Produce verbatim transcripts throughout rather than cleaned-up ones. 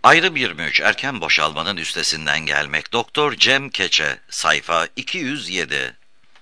Ayrım yirmi üç Erken boşalmanın üstesinden gelmek. Doktor Cem Keçe, sayfa iki yüz yedi.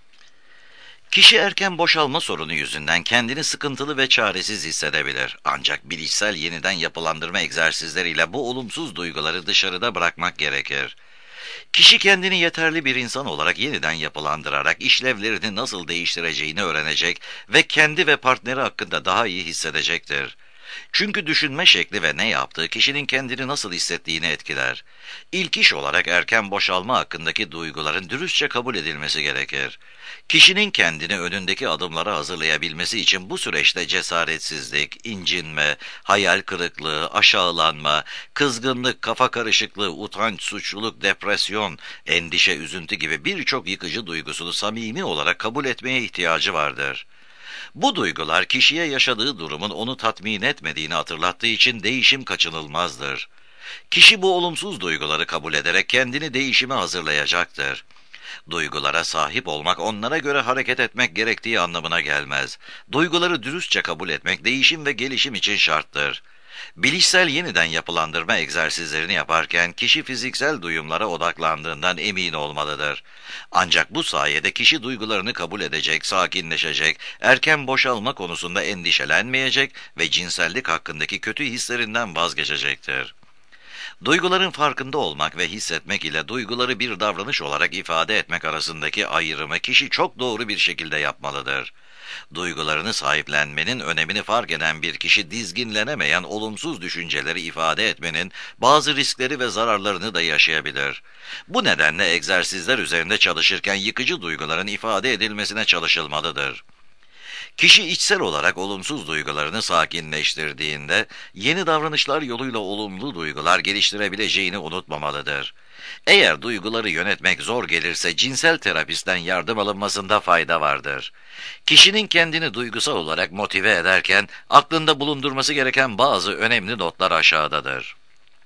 Kişi erken boşalma sorunu yüzünden kendini sıkıntılı ve çaresiz hissedebilir. Ancak bilişsel yeniden yapılandırma egzersizleriyle bu olumsuz duyguları dışarıda bırakmak gerekir. Kişi kendini yeterli bir insan olarak yeniden yapılandırarak işlevlerini nasıl değiştireceğini öğrenecek ve kendi ve partneri hakkında daha iyi hissedecektir. Çünkü düşünme şekli ve ne yaptığı kişinin kendini nasıl hissettiğini etkiler. İlk iş olarak erken boşalma hakkındaki duyguların dürüstçe kabul edilmesi gerekir. Kişinin kendini önündeki adımlara hazırlayabilmesi için bu süreçte cesaretsizlik, incinme, hayal kırıklığı, aşağılanma, kızgınlık, kafa karışıklığı, utanç, suçluluk, depresyon, endişe, üzüntü gibi birçok yıkıcı duygusunu samimi olarak kabul etmeye ihtiyacı vardır. Bu duygular kişiye yaşadığı durumun onu tatmin etmediğini hatırlattığı için değişim kaçınılmazdır. Kişi bu olumsuz duyguları kabul ederek kendini değişime hazırlayacaktır. Duygulara sahip olmak onlara göre hareket etmek gerektiği anlamına gelmez. Duyguları dürüstçe kabul etmek değişim ve gelişim için şarttır. Bilişsel yeniden yapılandırma egzersizlerini yaparken kişi fiziksel duyumlara odaklandığından emin olmalıdır. Ancak bu sayede kişi duygularını kabul edecek, sakinleşecek, erken boşalma konusunda endişelenmeyecek ve cinsellik hakkındaki kötü hislerinden vazgeçecektir. Duyguların farkında olmak ve hissetmek ile duyguları bir davranış olarak ifade etmek arasındaki ayrımı kişi çok doğru bir şekilde yapmalıdır. Duygularını sahiplenmenin önemini fark eden bir kişi dizginlenemeyen olumsuz düşünceleri ifade etmenin bazı riskleri ve zararlarını da yaşayabilir. Bu nedenle egzersizler üzerinde çalışırken yıkıcı duyguların ifade edilmesine çalışılmalıdır. Kişi içsel olarak olumsuz duygularını sakinleştirdiğinde, yeni davranışlar yoluyla olumlu duygular geliştirebileceğini unutmamalıdır. Eğer duyguları yönetmek zor gelirse cinsel terapistten yardım alınmasında fayda vardır. Kişinin kendini duygusal olarak motive ederken aklında bulundurması gereken bazı önemli notlar aşağıdadır.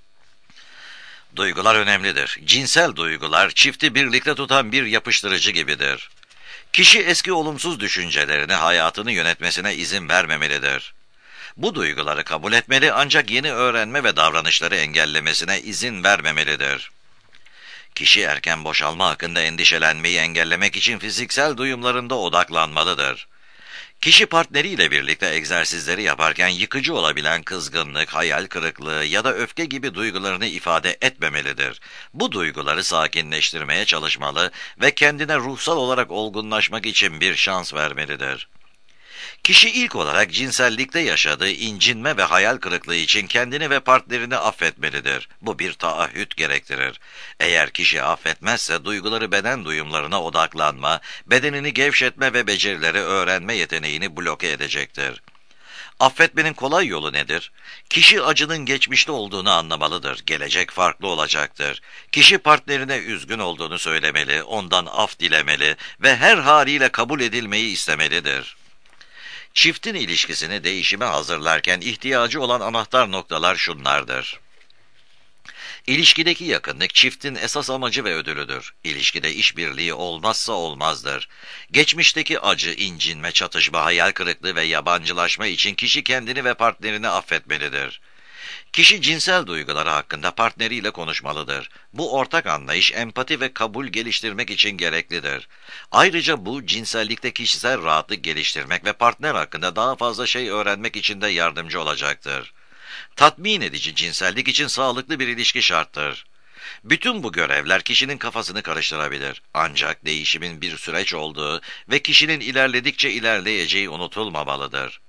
Duygular önemlidir. Cinsel duygular çifti birlikte tutan bir yapıştırıcı gibidir. Kişi eski olumsuz düşüncelerini hayatını yönetmesine izin vermemelidir. Bu duyguları kabul etmeli ancak yeni öğrenme ve davranışları engellemesine izin vermemelidir. Kişi erken boşalma hakkında endişelenmeyi engellemek için fiziksel duyumlarında odaklanmalıdır. Kişi partneriyle birlikte egzersizleri yaparken yıkıcı olabilen kızgınlık, hayal kırıklığı ya da öfke gibi duygularını ifade etmemelidir. Bu duyguları sakinleştirmeye çalışmalı ve kendine ruhsal olarak olgunlaşmak için bir şans vermelidir. Kişi ilk olarak cinsellikte yaşadığı incinme ve hayal kırıklığı için kendini ve partnerini affetmelidir. Bu bir taahhüt gerektirir. Eğer kişi affetmezse duyguları beden duyumlarına odaklanma, bedenini gevşetme ve becerileri öğrenme yeteneğini bloke edecektir. Affetmenin kolay yolu nedir? Kişi acının geçmişte olduğunu anlamalıdır. Gelecek farklı olacaktır. Kişi partnerine üzgün olduğunu söylemeli, ondan af dilemeli ve her haliyle kabul edilmeyi istemelidir. Çiftin ilişkisini değişime hazırlarken ihtiyacı olan anahtar noktalar şunlardır. İlişkideki yakınlık çiftin esas amacı ve ödülüdür. İlişkide işbirliği olmazsa olmazdır. Geçmişteki acı, incinme, çatışma, hayal kırıklığı ve yabancılaşma için kişi kendini ve partnerini affetmelidir. Kişi cinsel duyguları hakkında partneriyle konuşmalıdır. Bu ortak anlayış, empati ve kabul geliştirmek için gereklidir. Ayrıca bu, cinsellikte kişisel rahatlık geliştirmek ve partner hakkında daha fazla şey öğrenmek için de yardımcı olacaktır. Tatmin edici cinsellik için sağlıklı bir ilişki şarttır. Bütün bu görevler kişinin kafasını karıştırabilir. Ancak değişimin bir süreç olduğu ve kişinin ilerledikçe ilerleyeceği unutulmamalıdır.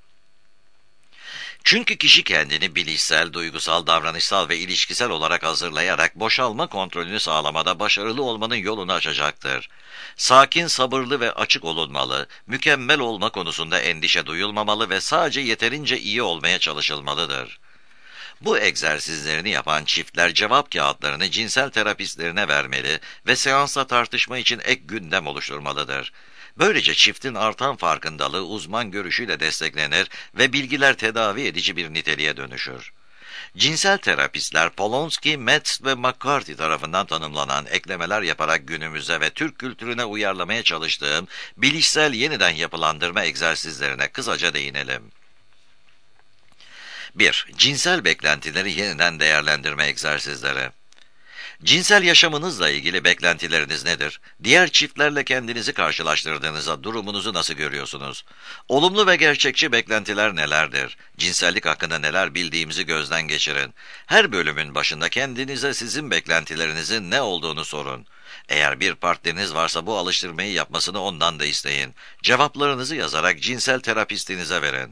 Çünkü kişi kendini bilişsel, duygusal, davranışsal ve ilişkisel olarak hazırlayarak boşalma kontrolünü sağlamada başarılı olmanın yolunu açacaktır. Sakin, sabırlı ve açık olunmalı, mükemmel olma konusunda endişe duyulmamalı ve sadece yeterince iyi olmaya çalışılmalıdır. Bu egzersizlerini yapan çiftler cevap kağıtlarını cinsel terapistlerine vermeli ve seansla tartışma için ek gündem oluşturmalıdır. Böylece çiftin artan farkındalığı uzman görüşüyle desteklenir ve bilgiler tedavi edici bir niteliğe dönüşür. Cinsel terapistler Polonsky, Metz ve McCarthy tarafından tanımlanan eklemeler yaparak günümüze ve Türk kültürüne uyarlamaya çalıştığım bilişsel yeniden yapılandırma egzersizlerine kısaca değinelim. bir. Cinsel beklentileri yeniden değerlendirme egzersizleri. Cinsel yaşamınızla ilgili beklentileriniz nedir? Diğer çiftlerle kendinizi karşılaştırdığınızda durumunuzu nasıl görüyorsunuz? Olumlu ve gerçekçi beklentiler nelerdir? Cinsellik hakkında neler bildiğimizi gözden geçirin. Her bölümün başında kendinize sizin beklentilerinizin ne olduğunu sorun. Eğer bir partneriniz varsa bu alıştırmayı yapmasını ondan da isteyin. Cevaplarınızı yazarak cinsel terapistinize verin.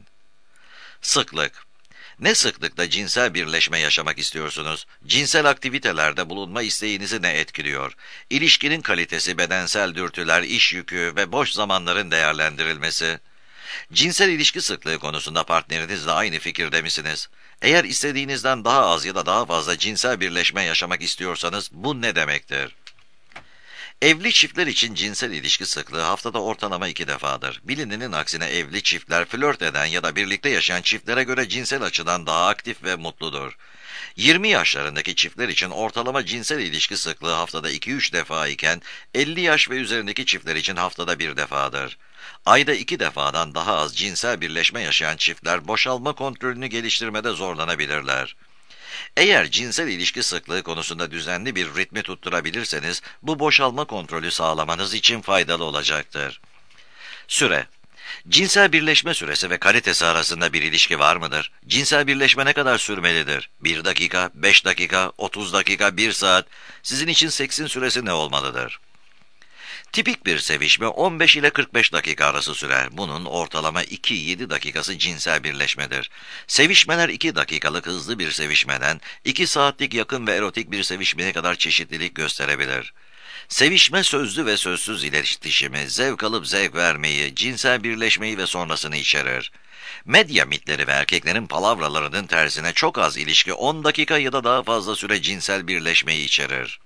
Sıklık. Ne sıklıkla cinsel birleşme yaşamak istiyorsunuz? Cinsel aktivitelerde bulunma isteğinizi ne etkiliyor? İlişkinin kalitesi, bedensel dürtüler, iş yükü ve boş zamanların değerlendirilmesi. Cinsel ilişki sıklığı konusunda partnerinizle aynı fikirde misiniz? Eğer istediğinizden daha az ya da daha fazla cinsel birleşme yaşamak istiyorsanız bu ne demektir? Evli çiftler için cinsel ilişki sıklığı haftada ortalama iki defadır. Bilinenin aksine evli çiftler flört eden ya da birlikte yaşayan çiftlere göre cinsel açıdan daha aktif ve mutludur. yirmi yaşlarındaki çiftler için ortalama cinsel ilişki sıklığı haftada iki üç defa iken elli yaş ve üzerindeki çiftler için haftada bir defadır. Ayda iki defadan daha az cinsel birleşme yaşayan çiftler boşalma kontrolünü geliştirmede zorlanabilirler. Eğer cinsel ilişki sıklığı konusunda düzenli bir ritmi tutturabilirseniz, bu boşalma kontrolü sağlamanız için faydalı olacaktır. Süre. Cinsel birleşme süresi ve kalitesi arasında bir ilişki var mıdır? Cinsel birleşme ne kadar sürmelidir? bir dakika, beş dakika, otuz dakika, bir saat. Sizin için seksin süresi ne olmalıdır? Tipik bir sevişme on beş ile kırk beş dakika arası sürer. Bunun ortalama iki yedi dakikası cinsel birleşmedir. Sevişmeler iki dakikalık hızlı bir sevişmeden iki saatlik yakın ve erotik bir sevişmeye kadar çeşitlilik gösterebilir. Sevişme sözlü ve sözsüz iletişimi, zevk alıp zevk vermeyi, cinsel birleşmeyi ve sonrasını içerir. Medya mitleri ve erkeklerin palavralarının tersine çok az ilişki on dakika ya da daha fazla süre cinsel birleşmeyi içerir.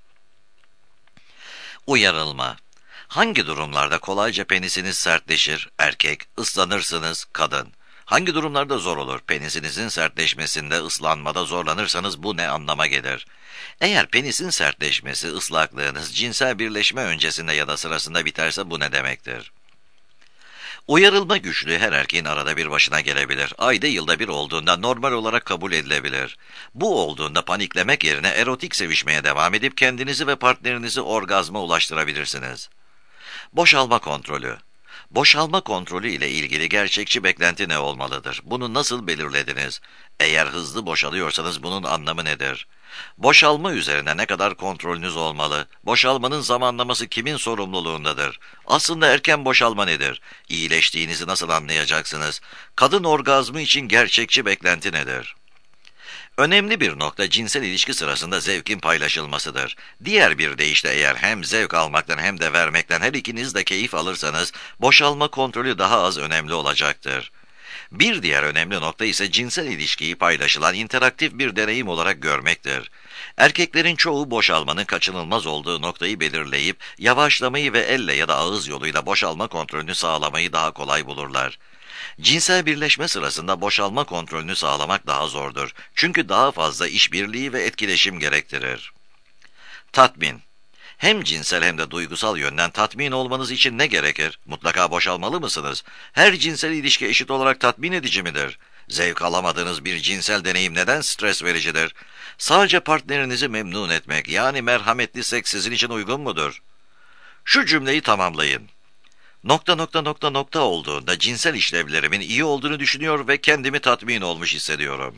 Uyarılma. Hangi durumlarda kolayca penisiniz sertleşir? Erkek, ıslanırsınız, kadın. Hangi durumlarda zor olur? Penisinizin sertleşmesinde, ıslanmada zorlanırsanız bu ne anlama gelir? Eğer penisin sertleşmesi, ıslaklığınız cinsel birleşme öncesinde ya da sırasında biterse bu ne demektir? Uyarılma güçlüğü her erkeğin arada bir başına gelebilir. Ayda yılda bir olduğunda normal olarak kabul edilebilir. Bu olduğunda paniklemek yerine erotik sevişmeye devam edip kendinizi ve partnerinizi orgazma ulaştırabilirsiniz. Boşalma kontrolü. Boşalma kontrolü ile ilgili gerçekçi beklenti ne olmalıdır? Bunu nasıl belirlediniz? Eğer hızlı boşalıyorsanız bunun anlamı nedir? Boşalma üzerine ne kadar kontrolünüz olmalı? Boşalmanın zamanlaması kimin sorumluluğundadır? Aslında erken boşalma nedir? İyileştiğinizi nasıl anlayacaksınız? Kadın orgazmı için gerçekçi beklenti nedir? Önemli bir nokta cinsel ilişki sırasında zevkin paylaşılmasıdır. Diğer bir deyişle eğer hem zevk almaktan hem de vermekten her ikiniz de keyif alırsanız boşalma kontrolü daha az önemli olacaktır. Bir diğer önemli nokta ise cinsel ilişkiyi paylaşılan interaktif bir deneyim olarak görmektir. Erkeklerin çoğu boşalmanın kaçınılmaz olduğu noktayı belirleyip yavaşlamayı ve elle ya da ağız yoluyla boşalma kontrolünü sağlamayı daha kolay bulurlar. Cinsel birleşme sırasında boşalma kontrolünü sağlamak daha zordur. Çünkü daha fazla işbirliği ve etkileşim gerektirir. Tatmin. Hem cinsel hem de duygusal yönden tatmin olmanız için ne gerekir? Mutlaka boşalmalı mısınız? Her cinsel ilişki eşit olarak tatmin edici midir? Zevk alamadığınız bir cinsel deneyim neden stres vericidir? Sadece partnerinizi memnun etmek, yani merhametli seks sizin için uygun mudur? Şu cümleyi tamamlayın. Nokta nokta nokta nokta olduğunda cinsel işlevlerimin iyi olduğunu düşünüyor ve kendimi tatmin olmuş hissediyorum.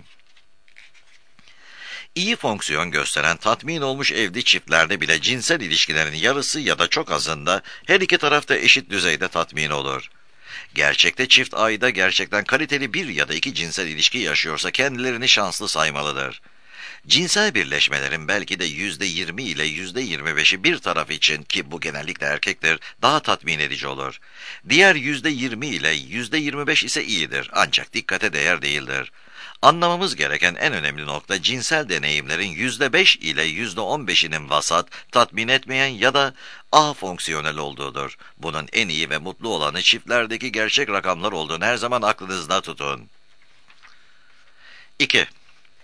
İyi fonksiyon gösteren tatmin olmuş evli çiftlerde bile cinsel ilişkilerin yarısı ya da çok azında her iki tarafta eşit düzeyde tatmin olur. Gerçekte çift ayda gerçekten kaliteli bir ya da iki cinsel ilişki yaşıyorsa kendilerini şanslı saymalıdır. Cinsel birleşmelerin belki de yüzde yirmi ile yüzde yirmi beşi bir taraf için, ki bu genellikle erkektir, daha tatmin edici olur. Diğer yüzde yirmi ile yüzde yirmi beş ise iyidir, ancak dikkate değer değildir. Anlamamız gereken en önemli nokta cinsel deneyimlerin yüzde beş ile yüzde on beşinin vasat, tatmin etmeyen ya da afonksiyonel olduğudur. Bunun en iyi ve mutlu olanı çiftlerdeki gerçek rakamlar olduğunu her zaman aklınızda tutun. iki.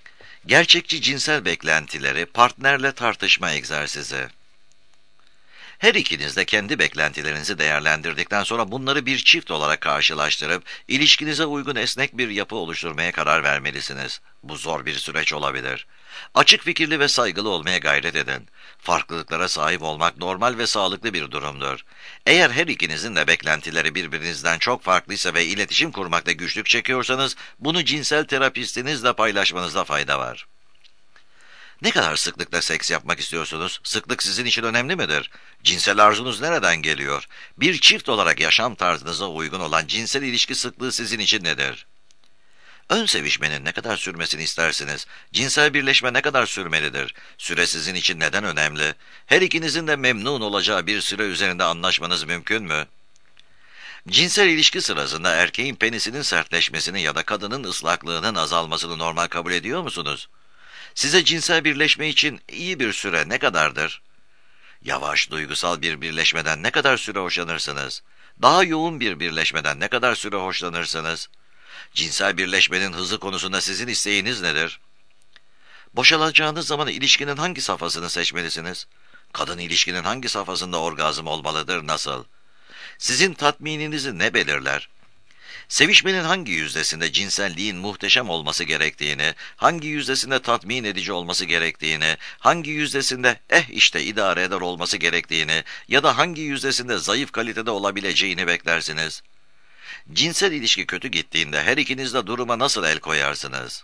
Gerçekçi cinsel beklentileri partnerle tartışma egzersizi. Her ikiniz de kendi beklentilerinizi değerlendirdikten sonra bunları bir çift olarak karşılaştırıp ilişkinize uygun esnek bir yapı oluşturmaya karar vermelisiniz. Bu zor bir süreç olabilir. Açık fikirli ve saygılı olmaya gayret edin. Farklılıklara sahip olmak normal ve sağlıklı bir durumdur. Eğer her ikinizin de beklentileri birbirinizden çok farklıysa ve iletişim kurmakta güçlük çekiyorsanız, bunu cinsel terapistinizle paylaşmanızda fayda var. Ne kadar sıklıkla seks yapmak istiyorsunuz? Sıklık sizin için önemli midir? Cinsel arzunuz nereden geliyor? Bir çift olarak yaşam tarzınıza uygun olan cinsel ilişki sıklığı sizin için nedir? Ön sevişmenin ne kadar sürmesini istersiniz? Cinsel birleşme ne kadar sürmelidir? Süre sizin için neden önemli? Her ikinizin de memnun olacağı bir süre üzerinde anlaşmanız mümkün mü? Cinsel ilişki sırasında erkeğin penisinin sertleşmesini ya da kadının ıslaklığının azalmasını normal kabul ediyor musunuz? Size cinsel birleşme için iyi bir süre ne kadardır? Yavaş, duygusal bir birleşmeden ne kadar süre hoşlanırsınız? Daha yoğun bir birleşmeden ne kadar süre hoşlanırsınız? Cinsel birleşmenin hızı konusunda sizin isteğiniz nedir? Boşalacağınız zaman ilişkinin hangi safhasını seçmelisiniz? Kadın ilişkinin hangi safhasında orgazm olmalıdır, nasıl? Sizin tatmininizi ne belirler? Sevişmenin hangi yüzdesinde cinselliğin muhteşem olması gerektiğini, hangi yüzdesinde tatmin edici olması gerektiğini, hangi yüzdesinde eh işte idare eder olması gerektiğini ya da hangi yüzdesinde zayıf kalitede olabileceğini beklersiniz? Cinsel ilişki kötü gittiğinde her ikiniz de duruma nasıl el koyarsınız?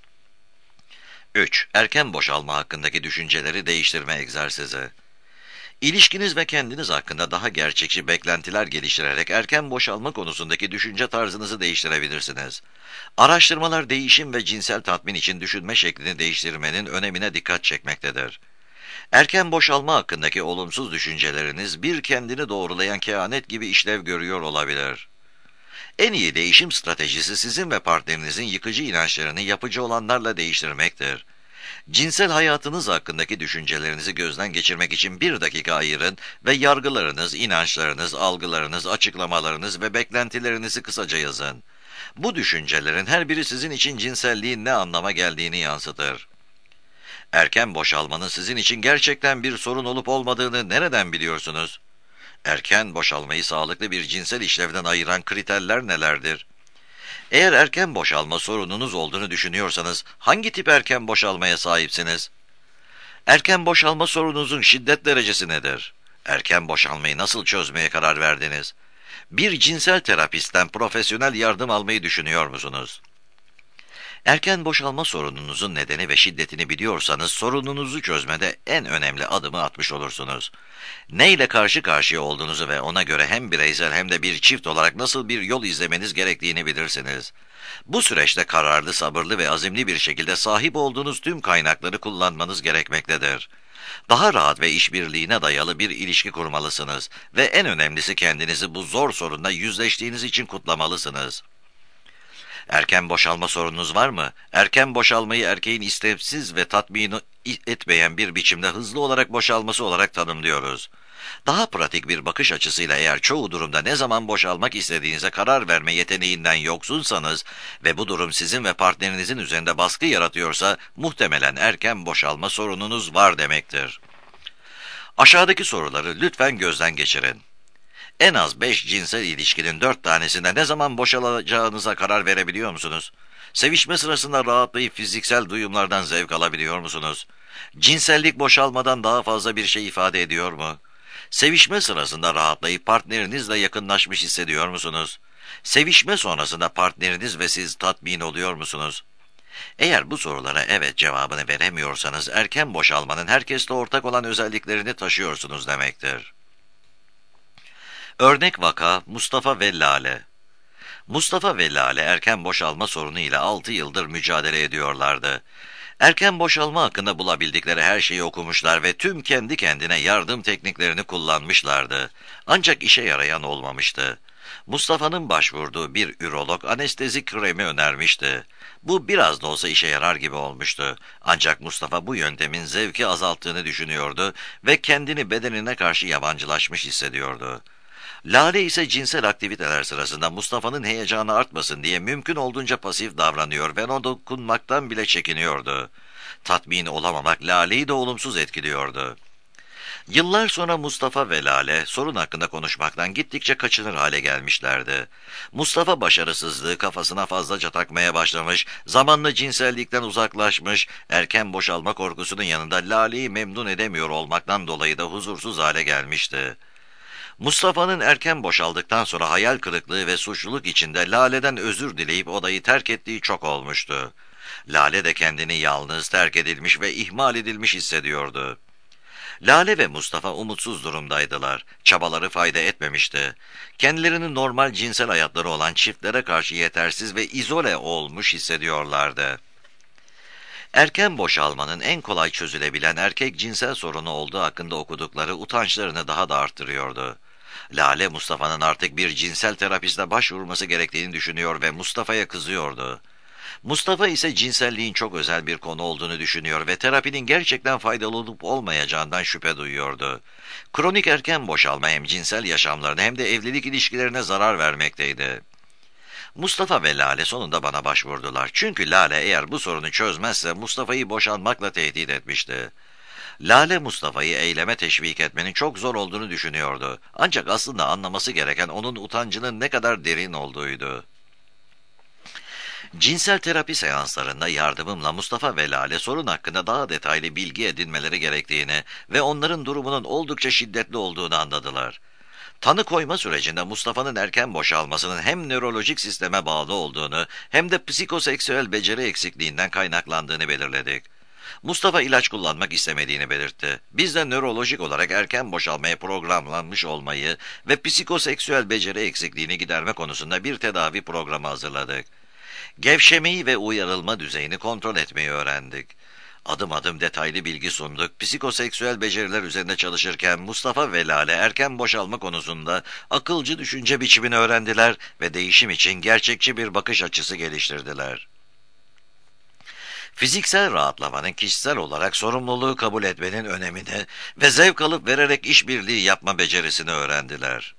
üç. Erken boşalma hakkındaki düşünceleri değiştirme egzersizi. İlişkiniz ve kendiniz hakkında daha gerçekçi beklentiler geliştirerek erken boşalma konusundaki düşünce tarzınızı değiştirebilirsiniz. Araştırmalar değişim ve cinsel tatmin için düşünme şeklini değiştirmenin önemine dikkat çekmektedir. Erken boşalma hakkındaki olumsuz düşünceleriniz bir kendini doğrulayan kehanet gibi işlev görüyor olabilir. En iyi değişim stratejisi sizin ve partnerinizin yıkıcı inançlarını yapıcı olanlarla değiştirmektir. Cinsel hayatınız hakkındaki düşüncelerinizi gözden geçirmek için bir dakika ayırın ve yargılarınız, inançlarınız, algılarınız, açıklamalarınız ve beklentilerinizi kısaca yazın. Bu düşüncelerin her biri sizin için cinselliğin ne anlama geldiğini yansıtır. Erken boşalmanın sizin için gerçekten bir sorun olup olmadığını nereden biliyorsunuz? Erken boşalmayı sağlıklı bir cinsel işlevden ayıran kriterler nelerdir? Eğer erken boşalma sorununuz olduğunu düşünüyorsanız, hangi tip erken boşalmaya sahipsiniz? Erken boşalma sorununuzun şiddet derecesi nedir? Erken boşalmayı nasıl çözmeye karar verdiniz? Bir cinsel terapistten profesyonel yardım almayı düşünüyor musunuz? Erken boşalma sorununuzun nedeni ve şiddetini biliyorsanız, sorununuzu çözmede en önemli adımı atmış olursunuz. Ne ile karşı karşıya olduğunuzu ve ona göre hem bireysel hem de bir çift olarak nasıl bir yol izlemeniz gerektiğini bilirsiniz. Bu süreçte kararlı, sabırlı ve azimli bir şekilde sahip olduğunuz tüm kaynakları kullanmanız gerekmektedir. Daha rahat ve işbirliğine dayalı bir ilişki kurmalısınız ve en önemlisi kendinizi bu zor sorunla yüzleştiğiniz için kutlamalısınız. Erken boşalma sorununuz var mı? Erken boşalmayı erkeğin istemsiz ve tatmin etmeyen bir biçimde hızlı olarak boşalması olarak tanımlıyoruz. Daha pratik bir bakış açısıyla eğer çoğu durumda ne zaman boşalmak istediğinize karar verme yeteneğinden yoksunsanız ve bu durum sizin ve partnerinizin üzerinde baskı yaratıyorsa, muhtemelen erken boşalma sorununuz var demektir. Aşağıdaki soruları lütfen gözden geçirin. En az beş cinsel ilişkinin dört tanesinde ne zaman boşalacağınıza karar verebiliyor musunuz? Sevişme sırasında rahatlayıp fiziksel duyumlardan zevk alabiliyor musunuz? Cinsellik boşalmadan daha fazla bir şey ifade ediyor mu? Sevişme sırasında rahatlayıp partnerinizle yakınlaşmış hissediyor musunuz? Sevişme sonrasında partneriniz ve siz tatmin oluyor musunuz? Eğer bu sorulara evet cevabını veremiyorsanız, erken boşalmanın herkesle ortak olan özelliklerini taşıyorsunuz demektir. Örnek vaka Mustafa ve Lale. Mustafa ve Lale erken boşalma sorunu ile altı yıldır mücadele ediyorlardı. Erken boşalma hakkında bulabildikleri her şeyi okumuşlar ve tüm kendi kendine yardım tekniklerini kullanmışlardı. Ancak işe yarayan olmamıştı. Mustafa'nın başvurduğu bir ürolog anestezi kremi önermişti. Bu biraz da olsa işe yarar gibi olmuştu. Ancak Mustafa bu yöntemin zevki azalttığını düşünüyordu ve kendini bedenine karşı yabancılaşmış hissediyordu. Lale ise cinsel aktiviteler sırasında Mustafa'nın heyecanı artmasın diye mümkün olduğunca pasif davranıyor ve ona dokunmaktan bile çekiniyordu. Tatmin olamamak Lale'yi de olumsuz etkiliyordu. Yıllar sonra Mustafa ve Lale sorun hakkında konuşmaktan gittikçe kaçınır hale gelmişlerdi. Mustafa başarısızlığı kafasına fazlaca takmaya başlamış, zamanla cinsellikten uzaklaşmış, erken boşalma korkusunun yanında Lale'yi memnun edemiyor olmaktan dolayı da huzursuz hale gelmişti. Mustafa'nın erken boşaldıktan sonra hayal kırıklığı ve suçluluk içinde Lale'den özür dileyip odayı terk ettiği çok olmuştu. Lale de kendini yalnız, terk edilmiş ve ihmal edilmiş hissediyordu. Lale ve Mustafa umutsuz durumdaydılar. Çabaları fayda etmemişti. Kendilerini normal cinsel hayatları olan çiftlere karşı yetersiz ve izole olmuş hissediyorlardı. Erken boşalmanın en kolay çözülebilen erkek cinsel sorunu olduğu hakkında okudukları utançlarını daha da arttırıyordu. Lale, Mustafa'nın artık bir cinsel terapiste başvurması gerektiğini düşünüyor ve Mustafa'ya kızıyordu. Mustafa ise cinselliğin çok özel bir konu olduğunu düşünüyor ve terapinin gerçekten faydalı olup olmayacağından şüphe duyuyordu. Kronik erken boşalma hem cinsel yaşamlarına hem de evlilik ilişkilerine zarar vermekteydi. Mustafa ve Lale sonunda bana başvurdular. Çünkü Lale eğer bu sorunu çözmezse Mustafa'yı boşanmakla tehdit etmişti. Lale Mustafa'yı eyleme teşvik etmenin çok zor olduğunu düşünüyordu. Ancak aslında anlaması gereken onun utancının ne kadar derin olduğuydu. Cinsel terapi seanslarında yardımımla Mustafa ve Lale sorun hakkında daha detaylı bilgi edinmeleri gerektiğini ve onların durumunun oldukça şiddetli olduğunu anladılar. Tanı koyma sürecinde Mustafa'nın erken boşalmasının hem nörolojik sisteme bağlı olduğunu hem de psikoseksüel beceri eksikliğinden kaynaklandığını belirledik. Mustafa ilaç kullanmak istemediğini belirtti. Biz de nörolojik olarak erken boşalmaya programlanmış olmayı ve psikoseksüel beceri eksikliğini giderme konusunda bir tedavi programı hazırladık. Gevşemeyi ve uyarılma düzeyini kontrol etmeyi öğrendik. Adım adım detaylı bilgi sunduk. Psikoseksüel beceriler üzerinde çalışırken Mustafa ve Lale erken boşalma konusunda akılcı düşünce biçimini öğrendiler ve değişim için gerçekçi bir bakış açısı geliştirdiler. Fiziksel rahatlamanın kişisel olarak sorumluluğu kabul etmenin önemini ve zevk alıp vererek işbirliği yapma becerisini öğrendiler.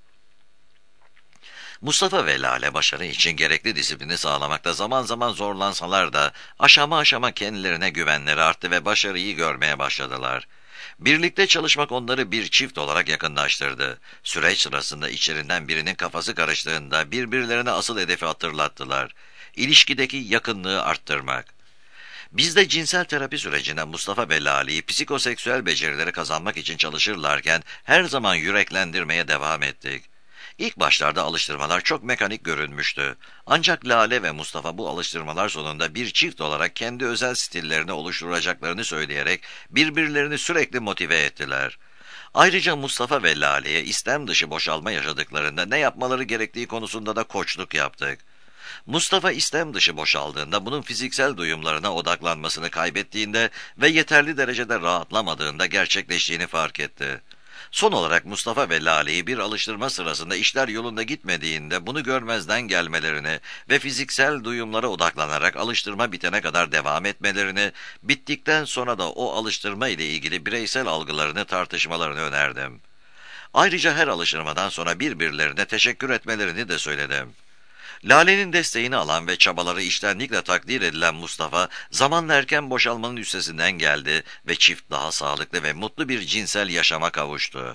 Mustafa ve Lale başarı için gerekli disiplini sağlamakta zaman zaman zorlansalar da aşama aşama kendilerine güvenleri arttı ve başarıyı görmeye başladılar. Birlikte çalışmak onları bir çift olarak yakınlaştırdı. Süreç sırasında içlerinden birinin kafası karıştığında birbirlerine asıl hedefi hatırlattılar. İlişkideki yakınlığı arttırmak. Biz de cinsel terapi sürecinde Mustafa ve Lale'yi psikoseksüel becerileri kazanmak için çalışırlarken her zaman yüreklendirmeye devam ettik. İlk başlarda alıştırmalar çok mekanik görünmüştü. Ancak Lale ve Mustafa bu alıştırmalar sonunda bir çift olarak kendi özel stillerini oluşturacaklarını söyleyerek birbirlerini sürekli motive ettiler. Ayrıca Mustafa ve Lale'ye istem dışı boşalma yaşadıklarında ne yapmaları gerektiği konusunda da koçluk yaptık. Mustafa istem dışı boşaldığında bunun fiziksel duyumlarına odaklanmasını kaybettiğinde ve yeterli derecede rahatlamadığında gerçekleştiğini fark etti. Son olarak Mustafa ve Lale'yi bir alıştırma sırasında işler yolunda gitmediğinde bunu görmezden gelmelerini ve fiziksel duyumlara odaklanarak alıştırma bitene kadar devam etmelerini, bittikten sonra da o alıştırma ile ilgili bireysel algılarını tartışmalarını önerdim. Ayrıca her alıştırmadan sonra birbirlerine teşekkür etmelerini de söyledim. Lale'nin desteğini alan ve çabaları içtenlikle takdir edilen Mustafa, zamanla erken boşalmanın üstesinden geldi ve çift daha sağlıklı ve mutlu bir cinsel yaşama kavuştu.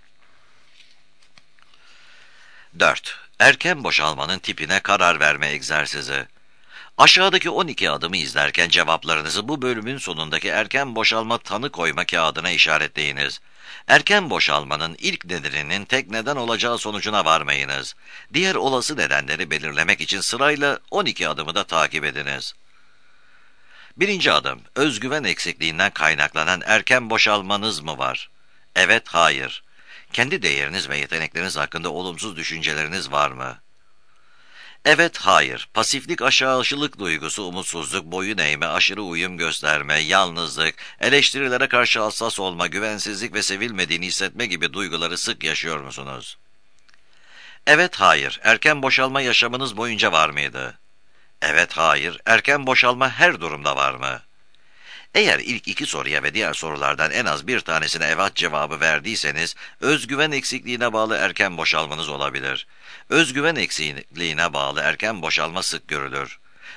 dört. Erken boşalmanın tipine karar verme egzersizi. Aşağıdaki on iki adımı izlerken cevaplarınızı bu bölümün sonundaki erken boşalma tanı koyma kağıdına işaretleyiniz. Erken boşalmanın ilk nedeninin tek neden olacağı sonucuna varmayınız. Diğer olası nedenleri belirlemek için sırayla on iki adımı da takip ediniz. Birinci adım, özgüven eksikliğinden kaynaklanan erken boşalmanız mı var? Evet, hayır. Kendi değeriniz ve yetenekleriniz hakkında olumsuz düşünceleriniz var mı? Evet, hayır. Pasiflik, aşağılık duygusu, umutsuzluk, boyun eğme, aşırı uyum gösterme, yalnızlık, eleştirilere karşı hassas olma, güvensizlik ve sevilmediğini hissetme gibi duyguları sık yaşıyor musunuz? Evet, hayır. Erken boşalma yaşamınız boyunca var mıydı? Evet, hayır. Erken boşalma her durumda var mı? Eğer ilk iki soruya ve diğer sorulardan en az bir tanesine evet cevabı verdiyseniz, özgüven eksikliğine bağlı erken boşalmanız olabilir. Özgüven eksikliğine bağlı erken boşalma sık görülür.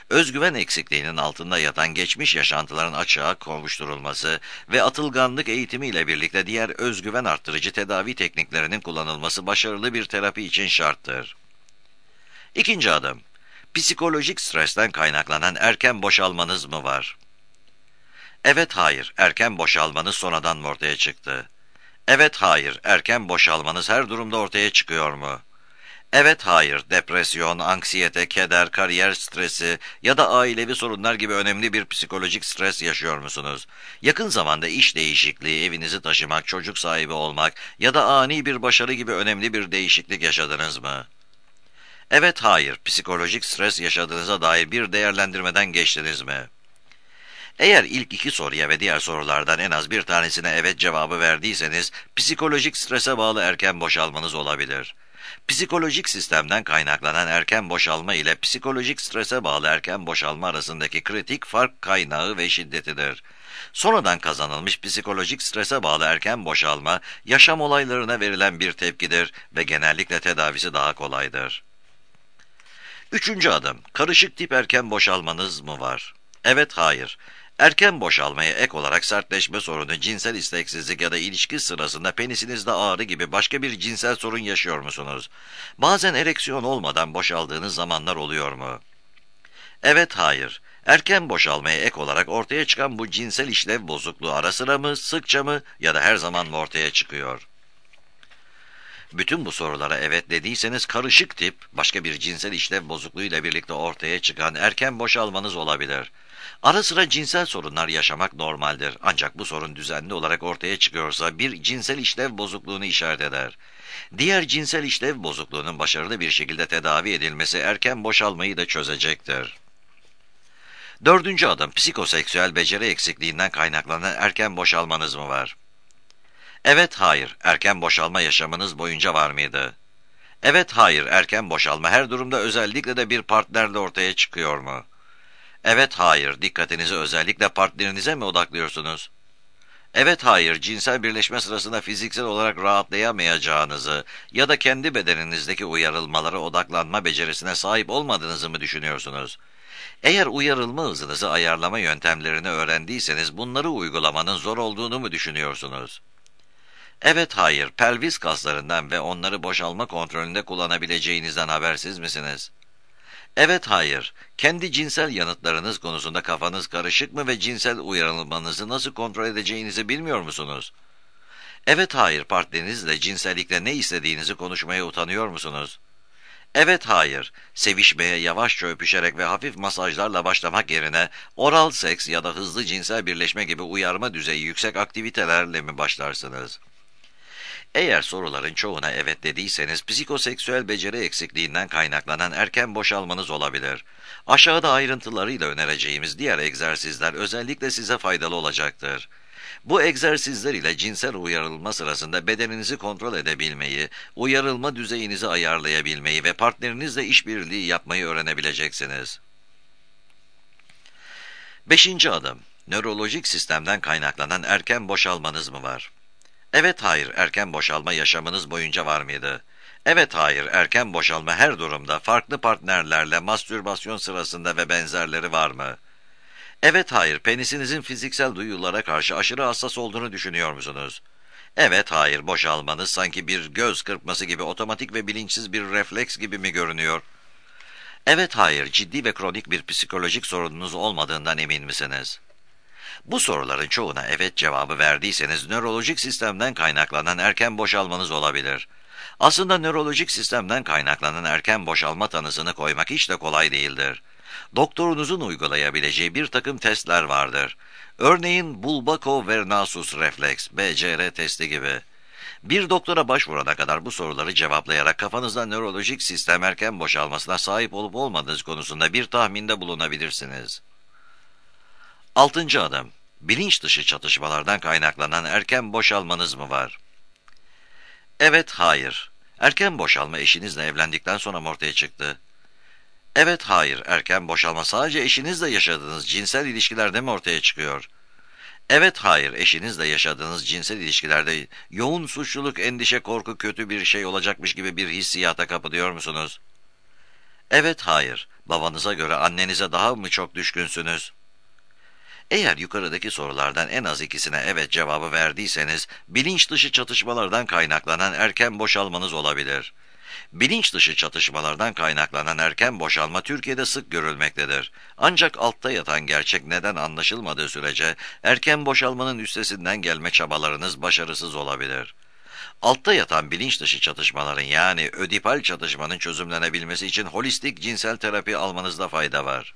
Özgüven eksikliğinin altında yatan geçmiş yaşantıların açığa kavuşturulması ve atılganlık eğitimiyle birlikte diğer özgüven arttırıcı tedavi tekniklerinin kullanılması başarılı bir terapi için şarttır. İkinci adım, psikolojik stresten kaynaklanan erken boşalmanız mı var? Evet, hayır, erken boşalmanız sonradan mı ortaya çıktı? Evet, hayır, erken boşalmanız her durumda ortaya çıkıyor mu? Evet, hayır, depresyon, anksiyete, keder, kariyer stresi ya da ailevi sorunlar gibi önemli bir psikolojik stres yaşıyor musunuz? Yakın zamanda iş değişikliği, evinizi taşımak, çocuk sahibi olmak ya da ani bir başarı gibi önemli bir değişiklik yaşadınız mı? Evet, hayır, psikolojik stres yaşadığınıza dair bir değerlendirmeden geçtiniz mi? Eğer ilk iki soruya ve diğer sorulardan en az bir tanesine evet cevabı verdiyseniz, psikolojik strese bağlı erken boşalmanız olabilir. Psikolojik sistemden kaynaklanan erken boşalma ile psikolojik strese bağlı erken boşalma arasındaki kritik fark kaynağı ve şiddetidir. Sonradan kazanılmış psikolojik strese bağlı erken boşalma, yaşam olaylarına verilen bir tepkidir ve genellikle tedavisi daha kolaydır. Üçüncü adım, karışık tip erken boşalmanız mı var? Evet, hayır. Erken boşalmaya ek olarak sertleşme sorunu, cinsel isteksizlik ya da ilişki sırasında penisinizde ağrı gibi başka bir cinsel sorun yaşıyor musunuz? Bazen ereksiyon olmadan boşaldığınız zamanlar oluyor mu? Evet, hayır. Erken boşalmaya ek olarak ortaya çıkan bu cinsel işlev bozukluğu ara sıra mı, sıkça mı ya da her zaman mı ortaya çıkıyor? Bütün bu sorulara evet dediyseniz karışık tip, başka bir cinsel işlev bozukluğuyla birlikte ortaya çıkan erken boşalmanız olabilir. Ara sıra cinsel sorunlar yaşamak normaldir. Ancak bu sorun düzenli olarak ortaya çıkıyorsa bir cinsel işlev bozukluğunu işaret eder. Diğer cinsel işlev bozukluğunun başarılı bir şekilde tedavi edilmesi erken boşalmayı da çözecektir. Dördüncü adım, psikoseksüel beceri eksikliğinden kaynaklanan erken boşalmanız mı var? Evet, hayır, erken boşalma yaşamınız boyunca var mıydı? Evet, hayır, erken boşalma her durumda özellikle de bir partnerle ortaya çıkıyor mu? Evet, hayır, dikkatinizi özellikle partnerinize mi odaklıyorsunuz? Evet, hayır, cinsel birleşme sırasında fiziksel olarak rahatlayamayacağınızı ya da kendi bedeninizdeki uyarılmalara odaklanma becerisine sahip olmadığınızı mı düşünüyorsunuz? Eğer uyarılma hızınızı ayarlama yöntemlerini öğrendiyseniz bunları uygulamanın zor olduğunu mu düşünüyorsunuz? Evet, hayır, pelvis kaslarından ve onları boşalma kontrolünde kullanabileceğinizden habersiz misiniz? Evet, hayır, kendi cinsel yanıtlarınız konusunda kafanız karışık mı ve cinsel uyarılmanızı nasıl kontrol edeceğinizi bilmiyor musunuz? Evet, hayır, partnerinizle cinsellikle ne istediğinizi konuşmaya utanıyor musunuz? Evet, hayır, sevişmeye yavaşça öpüşerek ve hafif masajlarla başlamak yerine oral seks ya da hızlı cinsel birleşme gibi uyarma düzeyi yüksek aktivitelerle mi başlarsınız? Eğer soruların çoğuna evet dediyseniz, psikoseksüel beceri eksikliğinden kaynaklanan erken boşalmanız olabilir. Aşağıda ayrıntılarıyla önereceğimiz diğer egzersizler özellikle size faydalı olacaktır. Bu egzersizler ile cinsel uyarılma sırasında bedeninizi kontrol edebilmeyi, uyarılma düzeyinizi ayarlayabilmeyi ve partnerinizle işbirliği yapmayı öğrenebileceksiniz. Beşinci adım, nörolojik sistemden kaynaklanan erken boşalmanız mı var? Evet, hayır, erken boşalma yaşamınız boyunca var mıydı? Evet, hayır, erken boşalma her durumda, farklı partnerlerle, mastürbasyon sırasında ve benzerleri var mı? Evet, hayır, penisinizin fiziksel duyulara karşı aşırı hassas olduğunu düşünüyor musunuz? Evet, hayır, boşalmanız sanki bir göz kırpması gibi otomatik ve bilinçsiz bir refleks gibi mi görünüyor? Evet, hayır, ciddi ve kronik bir psikolojik sorununuz olmadığından emin misiniz? Bu soruların çoğuna evet cevabı verdiyseniz nörolojik sistemden kaynaklanan erken boşalmanız olabilir. Aslında nörolojik sistemden kaynaklanan erken boşalma tanısını koymak hiç de kolay değildir. Doktorunuzun uygulayabileceği bir takım testler vardır. Örneğin Bulbakov-Vernasus refleks, B C R testi gibi. Bir doktora başvurana kadar bu soruları cevaplayarak kafanızda nörolojik sistem erken boşalmasına sahip olup olmadığınız konusunda bir tahminde bulunabilirsiniz. Altıncı adım, bilinç dışı çatışmalardan kaynaklanan erken boşalmanız mı var? Evet, hayır. Erken boşalma eşinizle evlendikten sonra mı ortaya çıktı? Evet, hayır. Erken boşalma sadece eşinizle yaşadığınız cinsel ilişkilerde mi ortaya çıkıyor? Evet, hayır. Eşinizle yaşadığınız cinsel ilişkilerde yoğun suçluluk, endişe, korku, kötü bir şey olacakmış gibi bir hissiyata kapılıyor musunuz? Evet, hayır. Babanıza göre annenize daha mı çok düşkünsünüz? Eğer yukarıdaki sorulardan en az ikisine evet cevabı verdiyseniz, bilinç dışı çatışmalardan kaynaklanan erken boşalmanız olabilir. Bilinç dışı çatışmalardan kaynaklanan erken boşalma Türkiye'de sık görülmektedir. Ancak altta yatan gerçek neden anlaşılmadığı sürece erken boşalmanın üstesinden gelme çabalarınız başarısız olabilir. Altta yatan bilinç dışı çatışmaların yani ödipal çatışmanın çözümlenebilmesi için holistik cinsel terapi almanızda fayda var.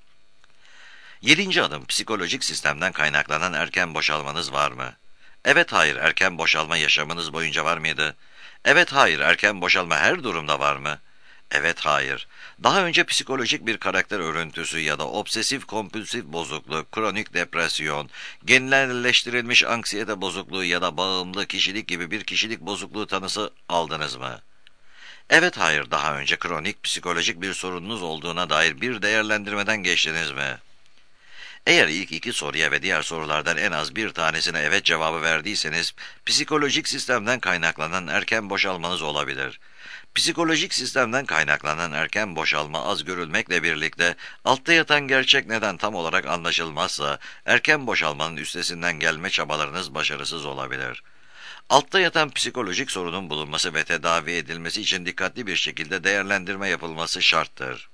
Yedinci adım, psikolojik sistemden kaynaklanan erken boşalmanız var mı? Evet, hayır, erken boşalma yaşamınız boyunca var mıydı? Evet, hayır, erken boşalma her durumda var mı? Evet, hayır. Daha önce psikolojik bir karakter örüntüsü ya da obsesif kompulsif bozukluk, kronik depresyon, genelleştirilmiş anksiyete bozukluğu ya da bağımlı kişilik gibi bir kişilik bozukluğu tanısı aldınız mı? Evet, hayır, daha önce kronik psikolojik bir sorununuz olduğuna dair bir değerlendirmeden geçtiniz mi? Eğer ilk iki soruya ve diğer sorulardan en az bir tanesine evet cevabı verdiyseniz, psikolojik sistemden kaynaklanan erken boşalmanız olabilir. Psikolojik sistemden kaynaklanan erken boşalma az görülmekle birlikte, altta yatan gerçek neden tam olarak anlaşılmazsa, erken boşalmanın üstesinden gelme çabalarınız başarısız olabilir. Altta yatan psikolojik sorunun bulunması ve tedavi edilmesi için dikkatli bir şekilde değerlendirme yapılması şarttır.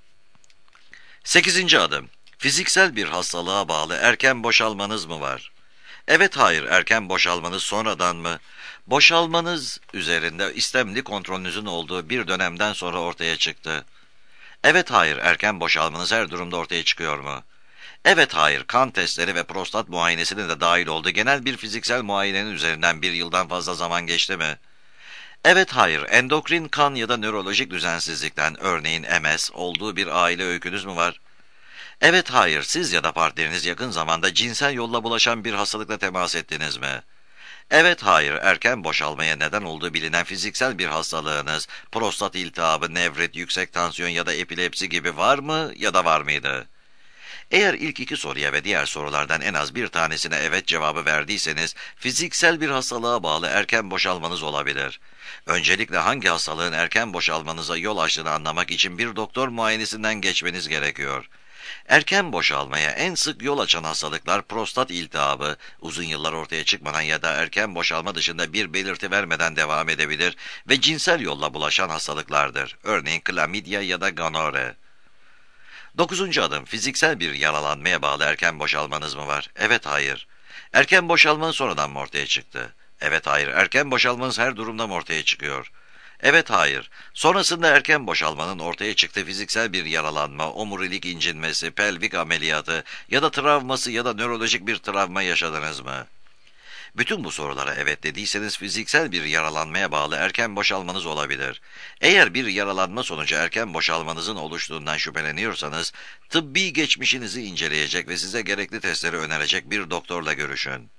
Sekizinci adım. Fiziksel bir hastalığa bağlı erken boşalmanız mı var? Evet, hayır, erken boşalmanız sonradan mı? Boşalmanız üzerinde istemli kontrolünüzün olduğu bir dönemden sonra ortaya çıktı. Evet, hayır, erken boşalmanız her durumda ortaya çıkıyor mu? Evet, hayır, kan testleri ve prostat muayenesine de dahil oldu. Genel bir fiziksel muayenenin üzerinden bir yıldan fazla zaman geçti mi? Evet, hayır, endokrin, kan ya da nörolojik düzensizlikten, örneğin M S, olduğu bir aile öykünüz mü var? Evet, hayır, siz ya da partneriniz yakın zamanda cinsel yolla bulaşan bir hastalıkla temas ettiniz mi? Evet, hayır, erken boşalmaya neden olduğu bilinen fiziksel bir hastalığınız, prostat iltihabı, nevrit, yüksek tansiyon ya da epilepsi gibi var mı ya da var mıydı? Eğer ilk iki soruya ve diğer sorulardan en az bir tanesine evet cevabı verdiyseniz, fiziksel bir hastalığa bağlı erken boşalmanız olabilir. Öncelikle hangi hastalığın erken boşalmanıza yol açtığını anlamak için bir doktor muayenesinden geçmeniz gerekiyor. Erken boşalmaya en sık yol açan hastalıklar prostat iltihabı, uzun yıllar ortaya çıkmadan ya da erken boşalma dışında bir belirti vermeden devam edebilir ve cinsel yolla bulaşan hastalıklardır. Örneğin klamidya ya da gonore. Dokuzuncu adım, fiziksel bir yaralanmaya bağlı erken boşalmanız mı var? Evet, hayır. Erken boşalmanız sonradan mı ortaya çıktı? Evet, hayır. Erken boşalmanız her durumda mı ortaya çıkıyor? Evet, hayır. Sonrasında erken boşalmanın ortaya çıktığı fiziksel bir yaralanma, omurilik incinmesi, pelvik ameliyatı ya da travması ya da nörolojik bir travma yaşadınız mı? Bütün bu sorulara evet dediyseniz fiziksel bir yaralanmaya bağlı erken boşalmanız olabilir. Eğer bir yaralanma sonucu erken boşalmanızın oluştuğundan şüpheleniyorsanız, tıbbi geçmişinizi inceleyecek ve size gerekli testleri önerecek bir doktorla görüşün.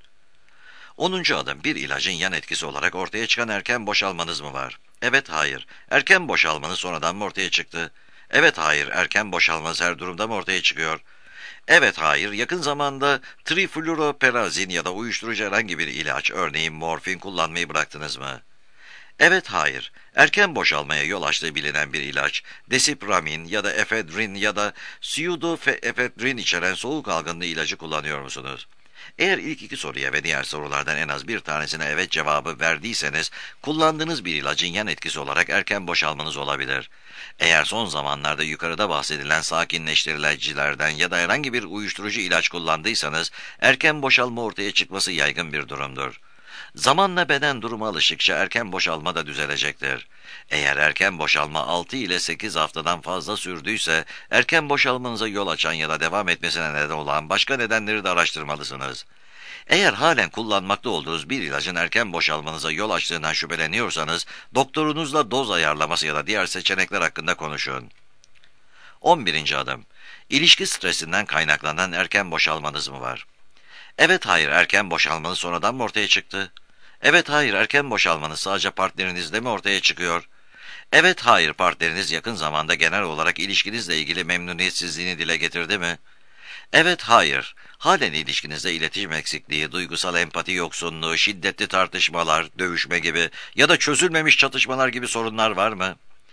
Onuncu adım, bir ilacın yan etkisi olarak ortaya çıkan erken boşalmanız mı var? Evet, hayır. Erken boşalmanız sonradan mı ortaya çıktı? Evet, hayır. Erken boşalmanız her durumda mı ortaya çıkıyor? Evet, hayır. Yakın zamanda trifluoroperazin ya da uyuşturucu herhangi bir ilaç, örneğin morfin kullanmayı bıraktınız mı? Evet, hayır. Erken boşalmaya yol açtığı bilinen bir ilaç, desipramin ya da efedrin ya da pseudoefedrin içeren soğuk algınlığı ilacı kullanıyor musunuz? Eğer ilk iki soruya ve diğer sorulardan en az bir tanesine evet cevabı verdiyseniz, kullandığınız bir ilacın yan etkisi olarak erken boşalmanız olabilir. Eğer son zamanlarda yukarıda bahsedilen sakinleştiricilerden ya da herhangi bir uyuşturucu ilaç kullandıysanız, erken boşalma ortaya çıkması yaygın bir durumdur. Zamanla beden duruma alıştıkça erken boşalma da düzelecektir. Eğer erken boşalma altı ile sekiz haftadan fazla sürdüyse, erken boşalmanıza yol açan ya da devam etmesine neden olan başka nedenleri de araştırmalısınız. Eğer halen kullanmakta olduğunuz bir ilacın erken boşalmanıza yol açtığından şüpheleniyorsanız, doktorunuzla doz ayarlaması ya da diğer seçenekler hakkında konuşun. on birinci adım. İlişki stresinden kaynaklanan erken boşalmanız mı var? Evet, hayır, erken boşalmanız sonradan mı ortaya çıktı? Evet, hayır, erken boşalmanız sadece partnerinizde mi ortaya çıkıyor? Evet, hayır, partneriniz yakın zamanda genel olarak ilişkinizle ilgili memnuniyetsizliğini dile getirdi mi? Evet, hayır, halen ilişkinizde iletişim eksikliği, duygusal empati yoksunluğu, şiddetli tartışmalar, dövüşme gibi ya da çözülmemiş çatışmalar gibi sorunlar var mı?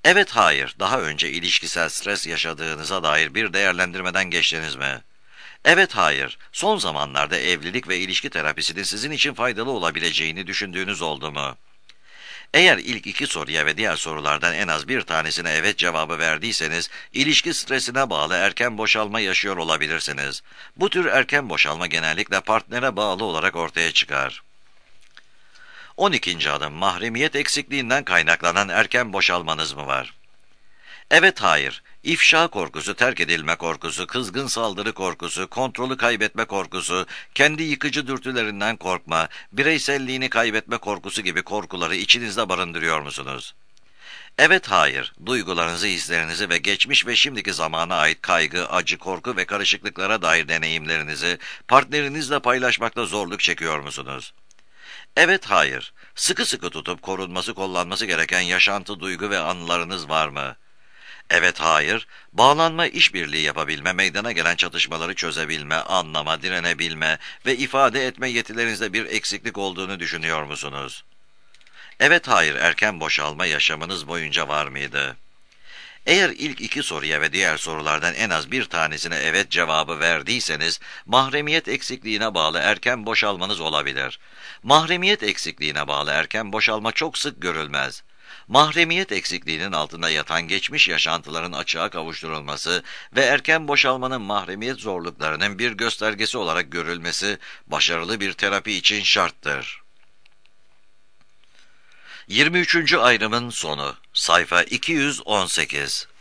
Evet, hayır, daha önce ilişkisel stres yaşadığınıza dair bir değerlendirmeden geçtiniz mi? Evet, hayır, son zamanlarda evlilik ve ilişki terapisinin sizin için faydalı olabileceğini düşündüğünüz oldu mu? Eğer ilk iki soruya ve diğer sorulardan en az bir tanesine evet cevabı verdiyseniz, ilişki stresine bağlı erken boşalma yaşıyor olabilirsiniz. Bu tür erken boşalma genellikle partnere bağlı olarak ortaya çıkar. on ikinci adım, mahremiyet eksikliğinden kaynaklanan erken boşalmanız mı var? Evet, hayır. İfşa korkusu, terk edilme korkusu, kızgın saldırı korkusu, kontrolü kaybetme korkusu, kendi yıkıcı dürtülerinden korkma, bireyselliğini kaybetme korkusu gibi korkuları içinizde barındırıyor musunuz? Evet, hayır. Duygularınızı, hislerinizi ve geçmiş ve şimdiki zamana ait kaygı, acı, korku ve karışıklıklara dair deneyimlerinizi partnerinizle paylaşmakta zorluk çekiyor musunuz? Evet, hayır. Sıkı sıkı tutup korunması, kollanması gereken yaşantı, duygu ve anılarınız var mı? Evet, hayır. Bağlanma, işbirliği yapabilme, meydana gelen çatışmaları çözebilme, anlama, direnebilme ve ifade etme yetilerinizde bir eksiklik olduğunu düşünüyor musunuz? Evet, hayır. Erken boşalma yaşamınız boyunca var mıydı? Eğer ilk iki soruya ve diğer sorulardan en az bir tanesine evet cevabı verdiyseniz, mahremiyet eksikliğine bağlı erken boşalmanız olabilir. Mahremiyet eksikliğine bağlı erken boşalma çok sık görülmez. Mahremiyet eksikliğinin altında yatan geçmiş yaşantıların açığa kavuşturulması ve erken boşalmanın mahremiyet zorluklarının bir göstergesi olarak görülmesi, başarılı bir terapi için şarttır. yirmi üçüncü ayrımın sonu, sayfa iki yüz on sekiz.